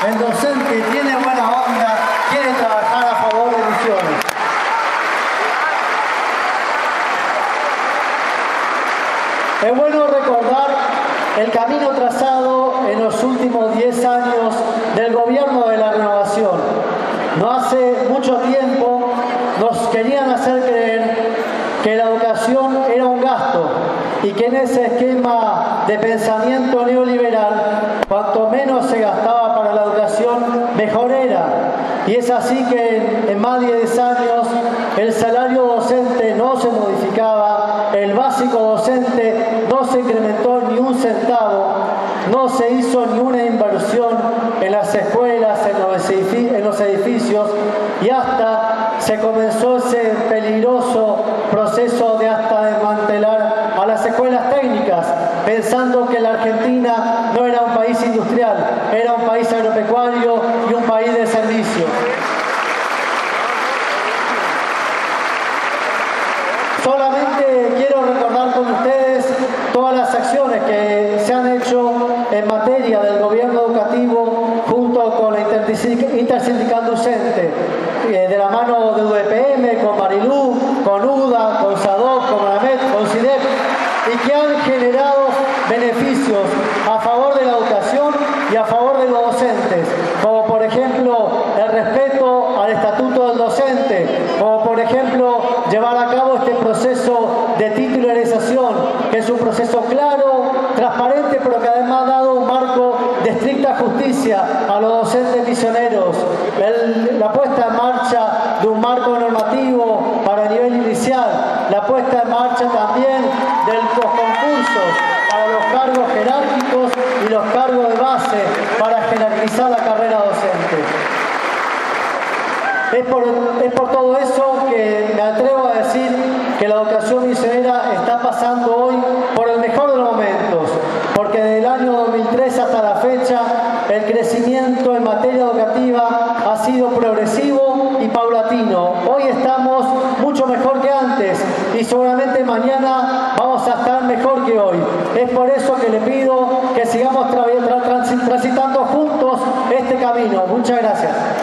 el docente tiene buena onda, quiere trabajar a favor de Misiones. Es bueno recordar el camino trazado en los últimos 10 años del gobierno de la Renovación. No hace mucho tiempo nos querían hacer creer que la educación era un gasto y que en ese esquema de pensamiento neoliberal, cuanto menos se gastaba para la educación, mejor era. Y es así que en más de 10 años el salario docente no se modificaba, el básico docente no se incrementó ni un centavo, no se hizo ni una inversión en las escuelas, en los edificios, y hasta se comenzó ese peligroso proceso de hasta desmantelar a las escuelas técnicas, pensando que la Argentina no era un país industrial, era un país agropecuario y un país de servicio. Solamente quiero recordar con ustedes todas las acciones que se han hecho en materia del gobierno educativo junto con la intersindical docente, de la mano de UDPM, con Marilú, con UDA, con SADOC, con AMET, con CIDEP, y que han generado beneficios a favor de la educación y a favor de los docentes, como por ejemplo el respeto al estatuto del docente, como por ejemplo llevar a cabo este proceso de titularización, que es un proceso claro, transparente, pero que además ha dado un marco de estricta justicia a los docentes misioneros, la puesta en marcha de un marco normativo para el nivel inicial, la puesta en marcha también de los concursos para los cargos jerárquicos y los cargos de base para jerarquizar la carrera docente. Es por todo eso que me atrevo a decir que la educación misionera está pasando hoy por el mejor de los momentos, porque desde el año 2003 hasta la fecha el crecimiento en materia educativa ha sido progresivo y paulatino. Hoy estamos mucho mejor que antes y seguramente mañana vamos a estar mejor que hoy. Es por eso que le pido que sigamos transitando juntos este camino. Muchas gracias.